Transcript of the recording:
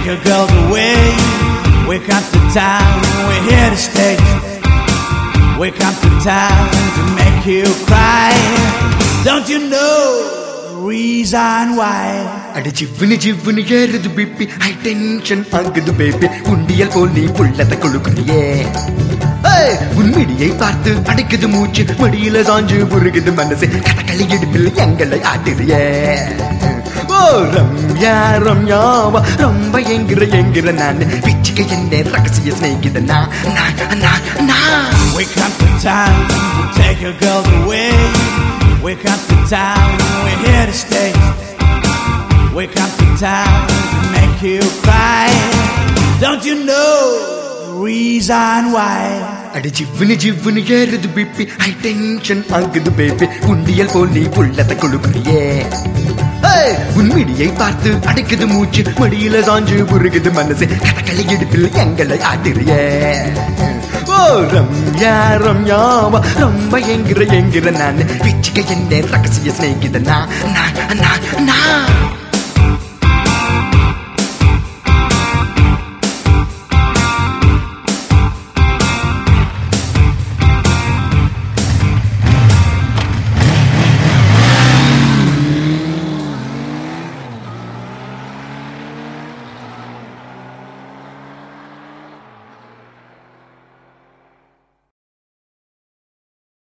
take your girls away. We come to town, we're here to stay. We come to town to make you cry. Don't you know the reason why? அட ஜிவ்வுனு ஜிவ்வுனு ஏறுது BP, high tension ஆகுது baby. உண்டியல் போல் நீ புள்ளத்தை கொழுக்குறியே, உன் மிடியை பார்த்து அடைக்குது மூச்சு, மடியில சாஞ்சு புருகுது மனசு, கதகளி இடுப்பில் எங்களை ஆட்டுறியே. ஓ ரம்யா ரம்யாவா ரொம்ப எங்கிற நான் பிச்சுக்க என்ன ரகசிய ஸ்நேகித நான். We come to town to take your girls away. We come to town, we're here to stay. We come to town to make you cry. Don't you know the reason why? அட ஜிவ்வுனு ஜிவ்வுனு ஏறுது BP, high tension ஆகுது baby. உண்டியல் போல் நீ புள்ளத்தை கொழுக்குறியே, உன் மிடியை பார்த்து அடைக்குது மூச்சு, மடியில சாஞ்சு புருகுது மனசு, கதகளி இடுப்பில் எங்களை ஆட்டுறியே. ஓ ரம்யா ரம்யாவா ரொம்ப எங்கிற நான் பிச்சுக்க என்ன ரகசிய ஸ்நேகித நான்.